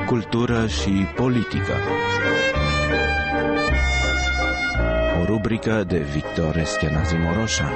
cultură și politică. O rubrică de Victor Eschenazi Moroșan.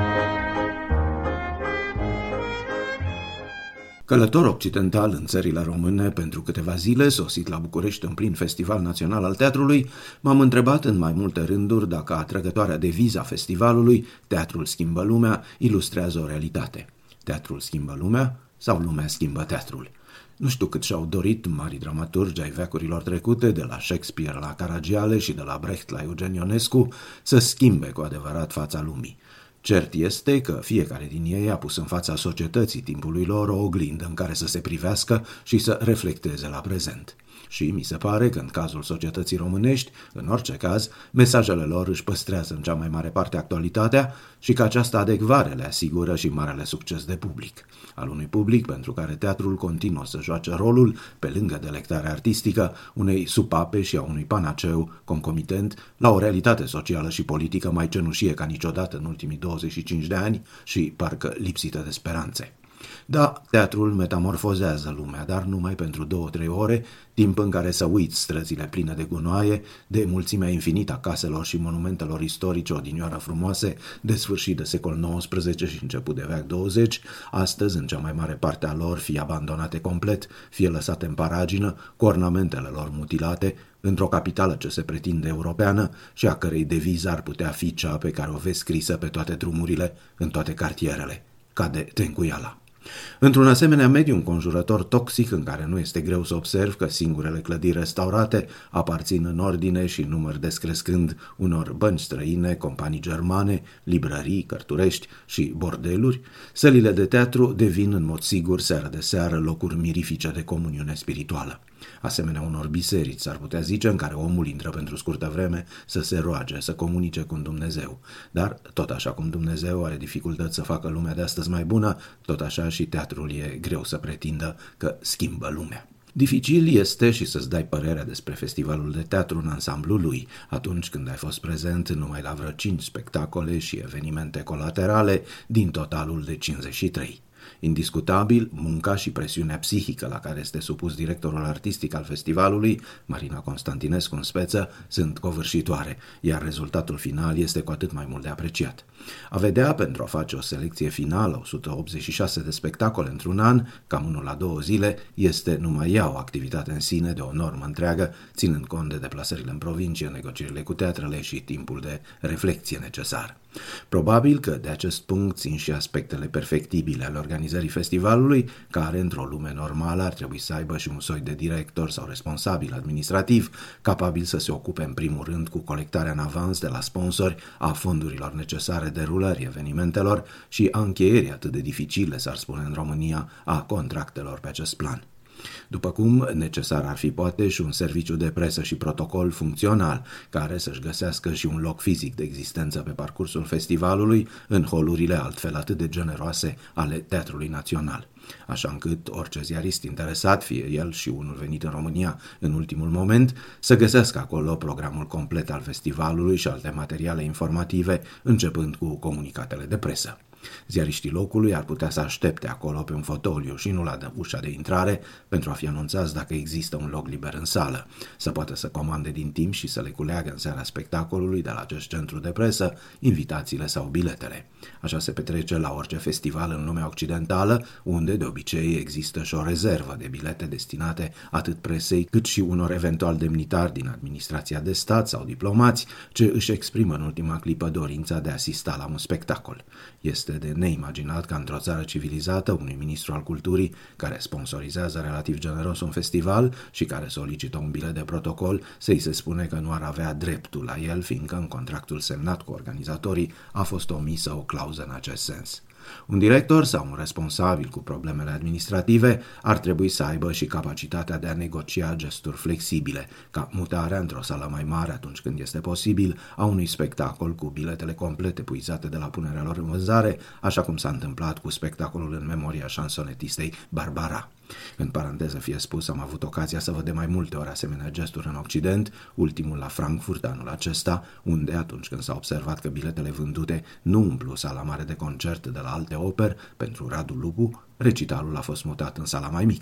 Călător occidental în țările române pentru câteva zile, sosit la București în plin Festival Național al Teatrului, m-am întrebat în mai multe rânduri dacă atrăgătoarea deviză a festivalului, Teatrul schimbă lumea, ilustrează o realitate. Teatrul schimbă lumea sau lumea schimbă teatrul? Nu știu cât și-au dorit mari dramaturgi ai veacurilor trecute, de la Shakespeare la Caragiale și de la Brecht la Eugen Ionescu, să schimbe cu adevărat fața lumii. Cert este că fiecare din ei a pus în fața societății timpului lor o oglindă în care să se privească și să reflecteze la prezent. Și mi se pare că în cazul societății românești, în orice caz, mesajele lor își păstrează în cea mai mare parte actualitatea și că această adecvare le asigură și marele succes de public. Al unui public pentru care teatrul continuă să joace rolul, pe lângă delectarea artistică, unei supape și a unui panaceu concomitent la o realitate socială și politică mai cenușie ca niciodată în ultimii 25 de ani și parcă lipsită de speranțe. Da, teatrul metamorfozează lumea, dar numai pentru 2-3 ore, timp în care să uiți străzile pline de gunoaie, de mulțimea infinită a caselor și monumentelor istorice odinioară frumoase, de sfârșit de secol XIX și început de veac 20, astăzi, în cea mai mare parte a lor, fie abandonate complet, fie lăsate în paragină, cu ornamentele lor mutilate, într-o capitală ce se pretinde europeană și a cărei deviză ar putea fi cea pe care o vezi scrisă pe toate drumurile, în toate cartierele. Cade tencuiala. Într-un asemenea mediu înconjurător toxic, în care nu este greu să observ că singurele clădiri restaurate aparțin în ordine și număr descrescând unor bănci străine, companii germane, librării, cărturești și bordeluri, sălile de teatru devin în mod sigur seară de seară locuri mirifice de comuniune spirituală. Asemenea unor biserici, s-ar putea zice, în care omul intră pentru scurtă vreme să se roage, să comunice cu Dumnezeu. Dar, tot așa cum Dumnezeu are dificultăți să facă lumea de astăzi mai bună, tot așa și teatrul e greu să pretindă că schimbă lumea. Dificil este și să-ți dai părerea despre festivalul de teatru în ansamblul lui, atunci când ai fost prezent numai la vreo 5 spectacole și evenimente colaterale din totalul de 53. Indiscutabil, munca și presiunea psihică la care este supus directorul artistic al festivalului, Marina Constantinescu în speță, sunt covârșitoare, iar rezultatul final este cu atât mai mult de apreciat. A vedea, pentru a face o selecție finală, 186 de spectacole într-un an, cam unul la 2 zile, este numai ea o activitate în sine de o normă întreagă, ținând cont de deplasările în provincie, negocierile cu teatrele și timpul de reflecție necesar. Probabil că de acest punct țin și aspectele perfectibile ale organizării festivalului, care într-o lume normală ar trebui să aibă și un soi de director sau responsabil administrativ, capabil să se ocupe în primul rând cu colectarea în avans de la sponsori a fondurilor necesare derulării evenimentelor și a încheierii atât de dificile, s-ar spune în România, a contractelor pe acest plan. După cum necesar ar fi poate și un serviciu de presă și protocol funcțional, care să-și găsească și un loc fizic de existență pe parcursul festivalului, în holurile altfel atât de generoase ale Teatrului Național. Așa încât orice ziarist interesat, fie el și unul venit în România în ultimul moment, să găsească acolo programul complet al festivalului și alte materiale informative, începând cu comunicatele de presă. Ziariștii locului ar putea să aștepte acolo pe un fotoliu și nu la ușa de intrare pentru a fi anunțați dacă există un loc liber în sală, să poată să comande din timp și să le culeagă în seara spectacolului de la acest centru de presă invitațiile sau biletele. Așa se petrece la orice festival în lumea occidentală, unde de obicei există și o rezervă de bilete destinate atât presei cât și unor eventual demnitari din administrația de stat sau diplomați ce își exprimă în ultima clipă dorința de a asista la un spectacol. Este de neimaginat ca într-o țară civilizată unui ministru al culturii care sponsorizează relativ generos un festival și care solicită un bilet de protocol să-i se spune că nu ar avea dreptul la el, fiindcă în contractul semnat cu organizatorii a fost omisă o clauză în acest sens. Un director sau un responsabil cu problemele administrative ar trebui să aibă și capacitatea de a negocia gesturi flexibile, ca mutarea într-o sală mai mare atunci când este posibil a unui spectacol cu biletele complete epuizate de la punerea lor în vânzare, așa cum s-a întâmplat cu spectacolul în memoria șansonetistei Barbara. În paranteză fie spus, am avut ocazia să văd de mai multe ori asemenea gesturi în Occident, ultimul la Frankfurt anul acesta, unde atunci când s-a observat că biletele vândute nu umplu sala mare de concert de la alte operi pentru Radu Lupu, recitalul a fost mutat în sala mai mică.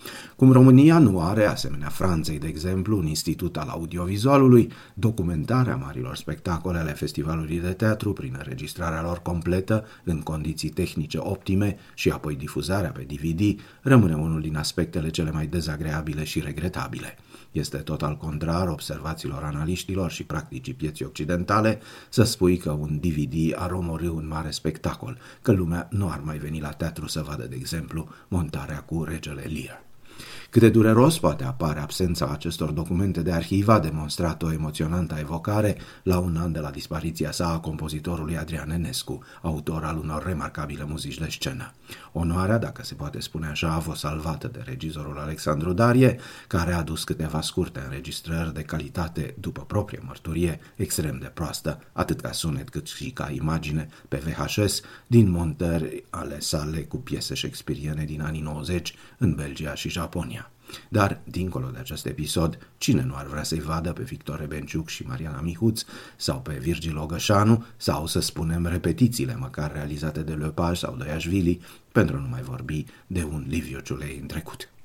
Cum România nu are, asemenea Franței, de exemplu, un institut al audiovizualului, documentarea marilor spectacole ale festivalului de teatru prin înregistrarea lor completă în condiții tehnice optime și apoi difuzarea pe DVD rămâne unul din aspectele cele mai dezagreabile și regretabile. Este total contrar observațiilor analiștilor și practicii pieții occidentale să spui că un DVD ar omorî un mare spectacol, că lumea nu ar mai veni la teatru să vadă, de exemplu, montarea cu Regele Lear. Cât de dureros poate apare absența acestor documente de arhivă a demonstrat o emoționantă evocare la un an de la dispariția sa a compozitorului Adrian Enescu, autor al unor remarcabile muzici de scenă. Onoarea, dacă se poate spune așa, a fost salvată de regizorul Alexandru Darie, care a adus câteva scurte înregistrări de calitate, după proprie mărturie, extrem de proastă, atât ca sunet cât și ca imagine pe VHS, din montări ale sale cu piese shakespeariene din anii 90 în Belgia și Japonia. Dar, dincolo de acest episod, cine nu ar vrea să-i vadă pe Victor Rebenciuc și Mariana Mihuț sau pe Virgil Ogășanu sau, să spunem, repetițiile măcar realizate de Lepage sau de Iașvili, pentru a nu mai vorbi de un Liviu Ciulei în trecut.